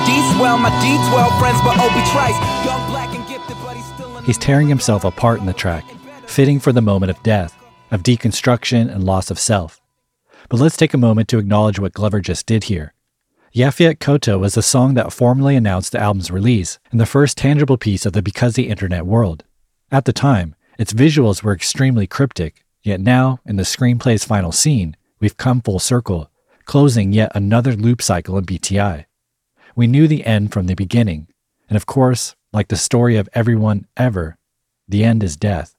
[SPEAKER 10] D12 friends but Obi Trice. Young, black and gifted, but he's still
[SPEAKER 2] He's tearing himself apart in the track, fitting for the moment of death, of deconstruction and loss of self. But let's take a moment to acknowledge what Glover just did here. Yafayette Koto was the song that formally announced the album's release and the first tangible piece of the Because the Internet world. At the time, its visuals were extremely cryptic, yet now, in the screenplay's final scene, we've come full circle, closing yet another loop cycle in BTI. We knew the end from the beginning, and of course, like the story of everyone ever, the end is death.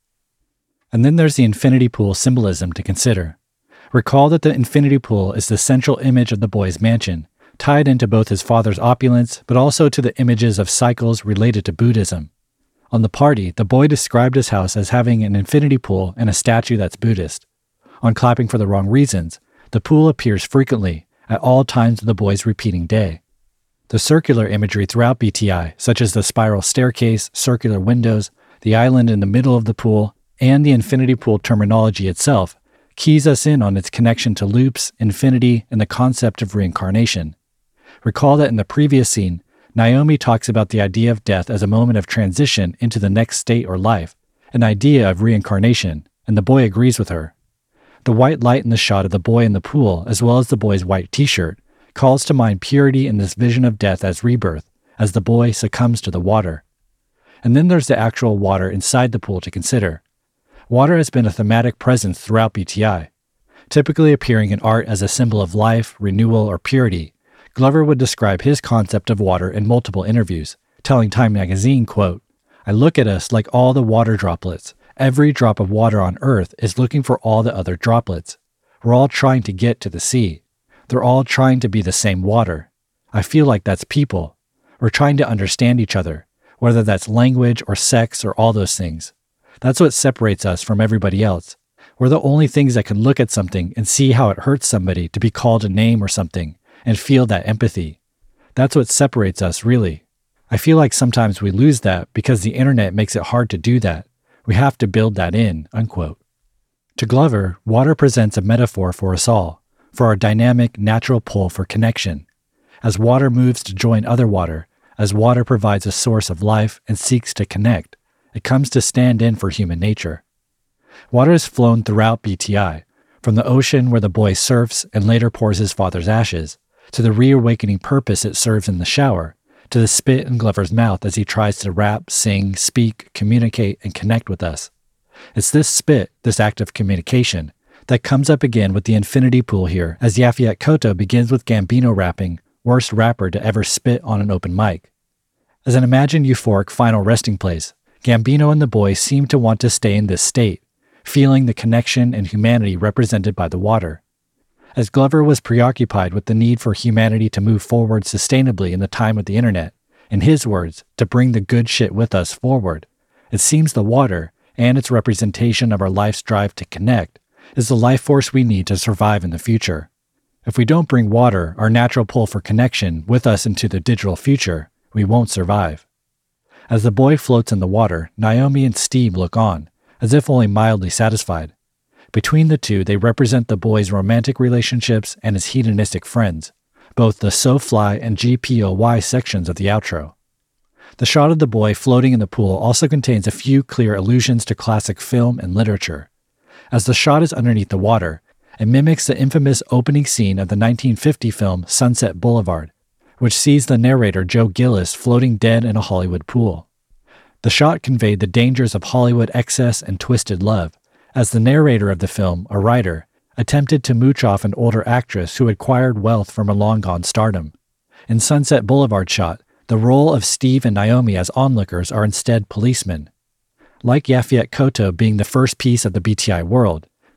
[SPEAKER 2] And then there's the infinity pool symbolism to consider. Recall that the infinity pool is the central image of the boy's mansion, tied into both his father's opulence, but also to the images of cycles related to Buddhism. On the party, the boy described his house as having an infinity pool and a statue that's Buddhist. On clapping for the wrong reasons, the pool appears frequently, at all times of the boy's repeating day. The circular imagery throughout BTI, such as the spiral staircase, circular windows, the island in the middle of the pool, and the infinity pool terminology itself, keys us in on its connection to loops, infinity, and the concept of reincarnation. Recall that in the previous scene, Naomi talks about the idea of death as a moment of transition into the next state or life, an idea of reincarnation, and the boy agrees with her. The white light in the shot of the boy in the pool, as well as the boy's white t-shirt, calls to mind purity in this vision of death as rebirth, as the boy succumbs to the water. And then there's the actual water inside the pool to consider. Water has been a thematic presence throughout BTI. Typically appearing in art as a symbol of life, renewal, or purity, Glover would describe his concept of water in multiple interviews, telling Time magazine, quote, "I look at us like all the water droplets. Every drop of water on Earth is looking for all the other droplets. We're all trying to get to the sea. They're all trying to be the same water. I feel like that's people. We're trying to understand each other, whether that's language or sex or all those things. That's what separates us from everybody else. We're the only things that can look at something and see how it hurts somebody to be called a name or something, and feel that empathy. That's what separates us, really. I feel like sometimes we lose that because the internet makes it hard to do that. We have to build that in," unquote. To Glover, water presents a metaphor for us all, for our dynamic, natural pull for connection. As water moves to join other water, as water provides a source of life and seeks to connect, it comes to stand in for human nature. Water has flown throughout BTI, from the ocean where the boy surfs and later pours his father's ashes, to the reawakening purpose it serves in the shower, to the spit in Glover's mouth as he tries to rap, sing, speak, communicate, and connect with us. It's this spit, this act of communication, that comes up again with the infinity pool here as Yafayette Koto begins with Gambino rapping, "Worst rapper to ever spit on an open mic." As an imagined euphoric final resting place, Gambino and the boy seem to want to stay in this state, feeling the connection and humanity represented by the water. As Glover was preoccupied with the need for humanity to move forward sustainably in the time of the internet, in his words, to bring the good shit with us forward, it seems the water, and its representation of our life's drive to connect, is the life force we need to survive in the future. If we don't bring water, our natural pull for connection, with us into the digital future, we won't survive. As the boy floats in the water, Naomi and Steve look on, as if only mildly satisfied. Between the two, they represent the boy's romantic relationships and his hedonistic friends, both the So Fly and GPOY sections of the outro. The shot of the boy floating in the pool also contains a few clear allusions to classic film and literature. As the shot is underneath the water, it mimics the infamous opening scene of the 1950 film Sunset Boulevard, which sees the narrator Joe Gillis floating dead in a Hollywood pool. The shot conveyed the dangers of Hollywood excess and twisted love, as the narrator of the film, a writer, attempted to mooch off an older actress who acquired wealth from a long-gone stardom. In Sunset Boulevard shot, the role of Steve and Naomi as onlookers are instead policemen. Like Yafayette Koto being the first piece of the BTI world,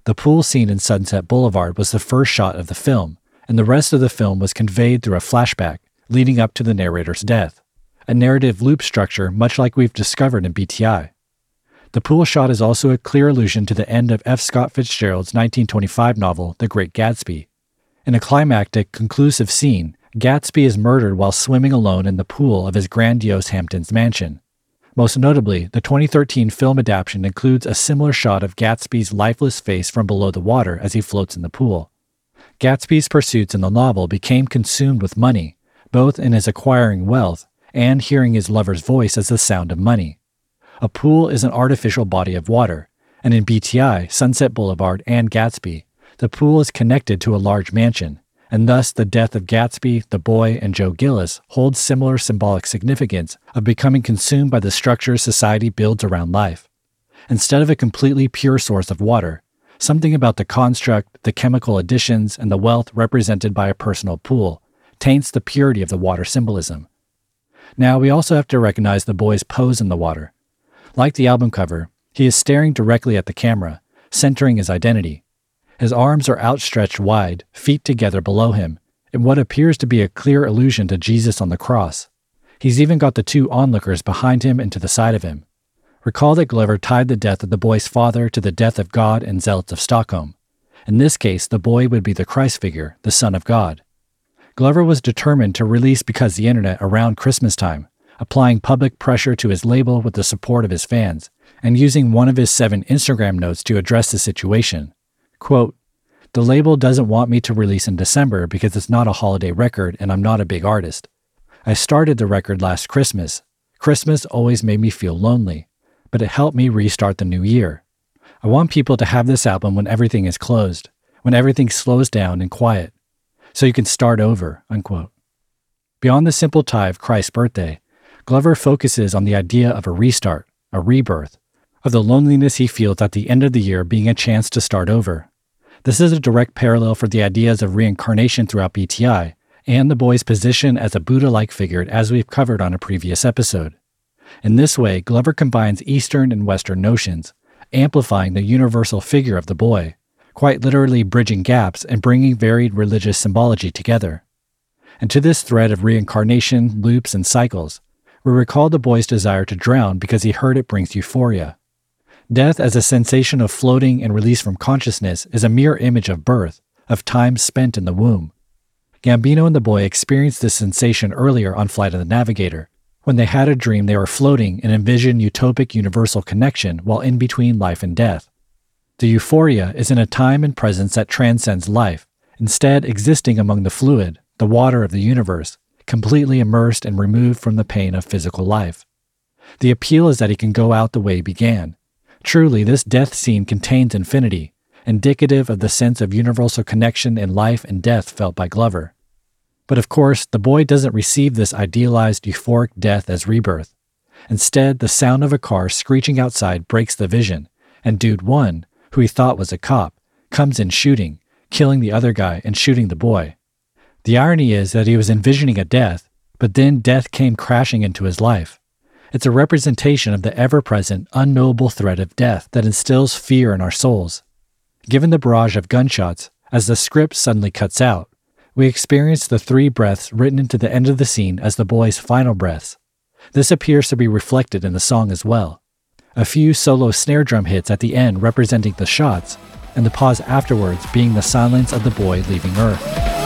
[SPEAKER 2] The pool scene in Sunset Boulevard was the first shot of the film, and the rest of the film was conveyed through a flashback leading up to the narrator's death, a narrative loop structure much like we've discovered in BTI. The pool shot is also a clear allusion to the end of F. Scott Fitzgerald's 1925 novel, The Great Gatsby. In a climactic, conclusive scene, Gatsby is murdered while swimming alone in the pool of his grandiose Hamptons mansion. Most notably, the 2013 film adaptation includes a similar shot of Gatsby's lifeless face from below the water as he floats in the pool. Gatsby's pursuits in the novel became consumed with money, both in his acquiring wealth and hearing his lover's voice as the sound of money. A pool is an artificial body of water, and in BTI, Sunset Boulevard, and Gatsby, the pool is connected to a large mansion, and thus the death of Gatsby, the boy, and Joe Gillis holds similar symbolic significance of becoming consumed by the structures society builds around life. Instead of a completely pure source of water, something about the construct, the chemical additions, and the wealth represented by a personal pool taints the purity of the water symbolism. Now, we also have to recognize the boy's pose in the water. Like the album cover, he is staring directly at the camera, centering his identity. His arms are outstretched wide, feet together below him, in what appears to be a clear allusion to Jesus on the cross. He's even got the two onlookers behind him and to the side of him. Recall that Glover tied the death of the boy's father to the death of God and Zealots of Stockholm. In this case, the boy would be the Christ figure, the Son of God. Glover was determined to release Because the Internet around Christmas time, applying public pressure to his label with the support of his fans, and using one of his 7 Instagram notes to address the situation. Quote, "The label doesn't want me to release in December because it's not a holiday record and I'm not a big artist. I started the record last Christmas. Christmas always made me feel lonely, but it helped me restart the new year. I want people to have this album when everything is closed, when everything slows down and quiet, so you can start over," unquote. Beyond the simple tie of Christ's birthday, Glover focuses on the idea of a restart, a rebirth, of the loneliness he feels at the end of the year being a chance to start over. This is a direct parallel for the ideas of reincarnation throughout BTI and the boy's position as a Buddha-like figure as we've covered on a previous episode. In this way, Glover combines Eastern and Western notions, amplifying the universal figure of the boy, quite literally bridging gaps and bringing varied religious symbology together. And to this thread of reincarnation, loops, and cycles, we recall the boy's desire to drown because he heard it brings euphoria. Death as a sensation of floating and release from consciousness is a mirror image of birth, of time spent in the womb. Gambino and the boy experienced this sensation earlier on Flight of the Navigator, when they had a dream they were floating and envisioned utopic universal connection while in between life and death. The euphoria is in a time and presence that transcends life, instead existing among the fluid, the water of the universe, completely immersed and removed from the pain of physical life. The appeal is that he can go out the way he began. Truly, this death scene contains infinity, indicative of the sense of universal connection in life and death felt by Glover. But of course, the boy doesn't receive this idealized euphoric death as rebirth. Instead, the sound of a car screeching outside breaks the vision, and Dude 1, who he thought was a cop, comes in shooting, killing the other guy and shooting the boy. The irony is that he was envisioning a death, but then death came crashing into his life. It's a representation of the ever-present, unknowable threat of death that instills fear in our souls. Given the barrage of gunshots, as the script suddenly cuts out, we experience the 3 breaths written into the end of the scene as the boy's final breaths. This appears to be reflected in the song as well. A few solo snare drum hits at the end representing the shots, and the pause afterwards being the silence of the boy leaving Earth.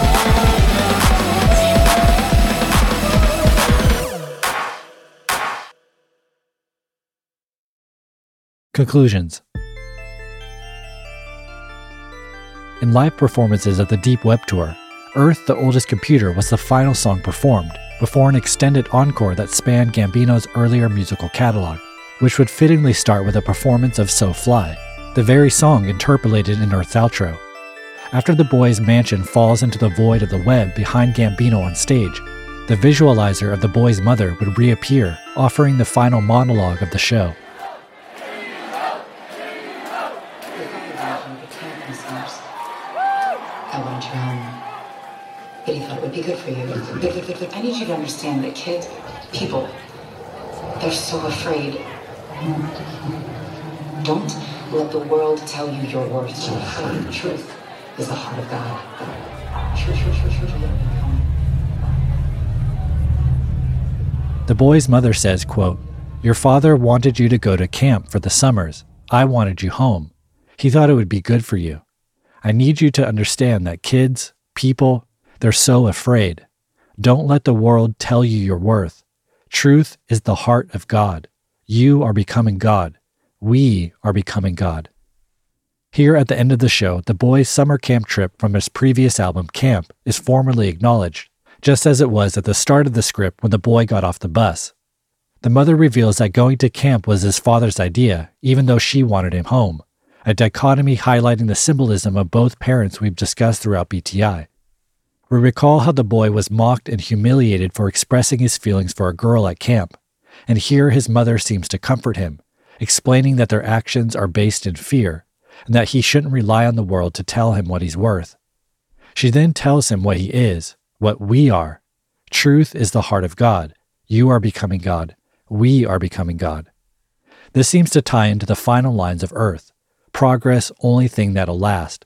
[SPEAKER 2] Conclusions. In live performances of the Deep Web Tour, Earth, the Oldest Computer was the final song performed, before an extended encore that spanned Gambino's earlier musical catalog, which would fittingly start with a performance of So Fly, the very song interpolated in Earth's outro. After the boy's mansion falls into the void of the web behind Gambino on stage, the visualizer of the boy's mother would reappear, offering the final monologue of the show.
[SPEAKER 11] But he thought it would be good for you. But I need you to understand that kids, people, they're so afraid. Don't Let the world tell you your worth. Truth is the heart of God.
[SPEAKER 2] The boy's mother says, quote, "Your father wanted you to go to camp for the summers. I wanted you home. He thought it would be good for you. I need you to understand that kids, people, they're so afraid. Don't let the world tell you your worth. Truth is the heart of God. You are becoming God. We are becoming God." Here at the end of the show, the boy's summer camp trip from his previous album, Camp, is formally acknowledged, just as it was at the start of the script when the boy got off the bus. The mother reveals that going to camp was his father's idea, even though she wanted him home, a dichotomy highlighting the symbolism of both parents we've discussed throughout BTI. We recall how the boy was mocked and humiliated for expressing his feelings for a girl at camp, and here his mother seems to comfort him, explaining that their actions are based in fear, and that he shouldn't rely on the world to tell him what he's worth. She then tells him what he is, what we are. Truth is the heart of God. You are becoming God. We are becoming God. This seems to tie into the final lines of Earth. Progress, only thing that'll last.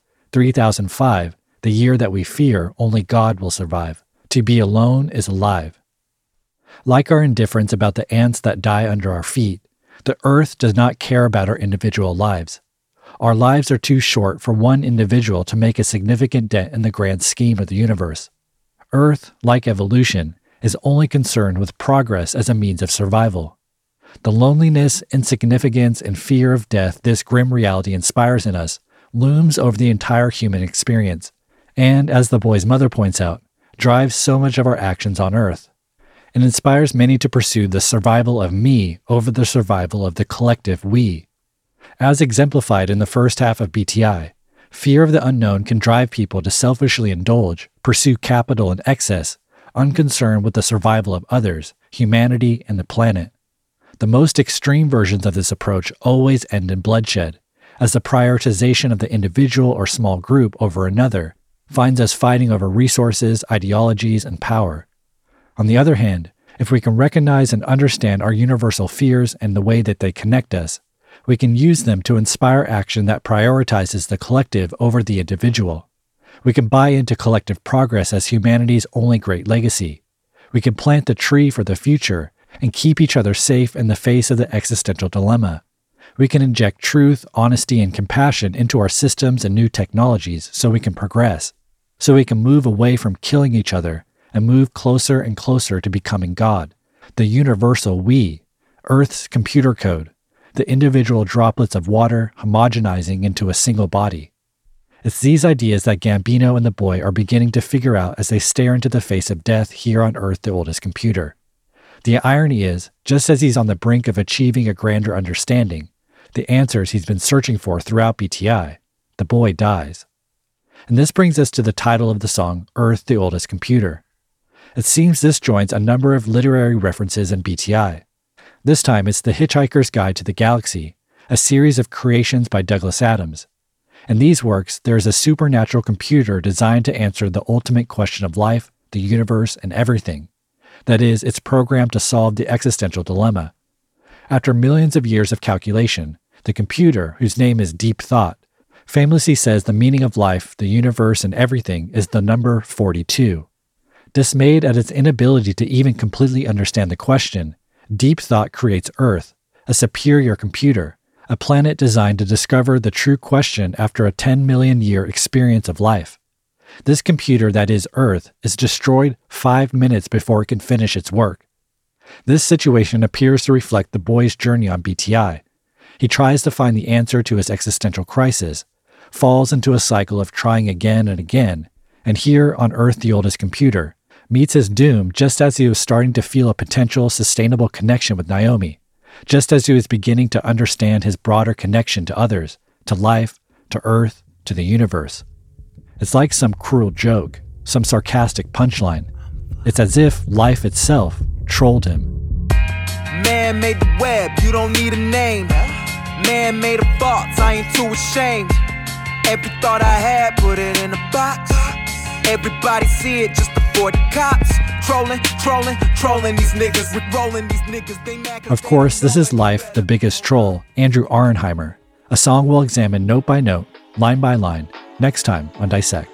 [SPEAKER 2] 3005, the year that we fear, only God will survive. To be alone is alive. Like our indifference about the ants that die under our feet, the Earth does not care about our individual lives. Our lives are too short for one individual to make a significant dent in the grand scheme of the universe. Earth, like evolution, is only concerned with progress as a means of survival. The loneliness, insignificance, and fear of death this grim reality inspires in us looms over the entire human experience, and, as the boy's mother points out, drives so much of our actions on Earth. It inspires many to pursue the survival of me over the survival of the collective we. As exemplified in the first half of BTI, fear of the unknown can drive people to selfishly indulge, pursue capital in excess, unconcerned with the survival of others, humanity, and the planet. The most extreme versions of this approach always end in bloodshed, as the prioritization of the individual or small group over another finds us fighting over resources, ideologies, and power. On the other hand, if we can recognize and understand our universal fears and the way that they connect us, we can use them to inspire action that prioritizes the collective over the individual. We can buy into collective progress as humanity's only great legacy. We can plant the tree for the future and keep each other safe in the face of the existential dilemma. We can inject truth, honesty, and compassion into our systems and new technologies so we can progress, so we can move away from killing each other and move closer and closer to becoming God, the universal we, Earth's computer code, the individual droplets of water homogenizing into a single body. It's these ideas that Gambino and the boy are beginning to figure out as they stare into the face of death here on Earth, the oldest computer. The irony is, just as he's on the brink of achieving a grander understanding, the answers he's been searching for throughout BTI, the boy dies. And this brings us to the title of the song, Earth, the Oldest Computer. It seems this joins a number of literary references in BTI. This time it's The Hitchhiker's Guide to the Galaxy, a series of creations by Douglas Adams. In these works, there is a supernatural computer designed to answer the ultimate question of life, the universe, and everything. That is, it's programmed to solve the existential dilemma. After millions of years of calculation, the computer, whose name is Deep Thought, famously says the meaning of life, the universe, and everything is the number 42. Dismayed at its inability to even completely understand the question, Deep Thought creates Earth, a superior computer, a planet designed to discover the true question after a 10 million year experience of life. This computer, that is Earth, is destroyed 5 minutes before it can finish its work. This situation appears to reflect the boy's journey on BTI. He tries to find the answer to his existential crisis, falls into a cycle of trying again and again, and here on Earth, the oldest computer, meets his doom just as he was starting to feel a potential sustainable connection with Naomi, just as he was beginning to understand his broader connection to others, to life, to Earth, to the universe. It's like some cruel joke, some sarcastic punchline. It's as if life itself trolled him.
[SPEAKER 10] Man made the web, you don't need a name. Man made of thoughts, I ain't too ashamed. Every thought I had, put it in a box. Everybody see it just before the cops. Trolling these niggas, rolling these niggas.
[SPEAKER 2] Of course, this is Life, the Biggest Troll, Andrew Auernheimer, A song we'll examine note by note, line by line, next time on Dissect.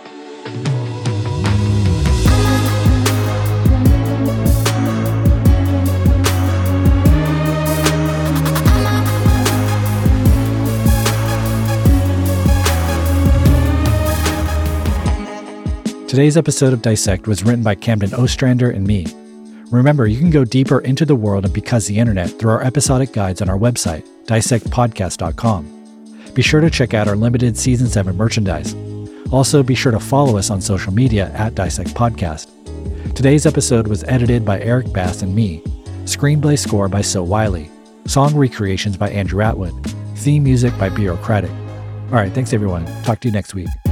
[SPEAKER 2] Today's episode of Dissect was written by Camden Ostrander and me. Remember, you can go deeper into the world of Because the Internet through our episodic guides on our website, dissectpodcast.com. Be sure to check out our limited Season 7 merchandise. Also, be sure to follow us on social media at Dissect Podcast. Today's episode was edited by Eric Bass and me. Screenplay score by So Wiley. Song recreations by Andrew Atwood. Theme music by Bureaucratic. All right, thanks everyone. Talk to you next week.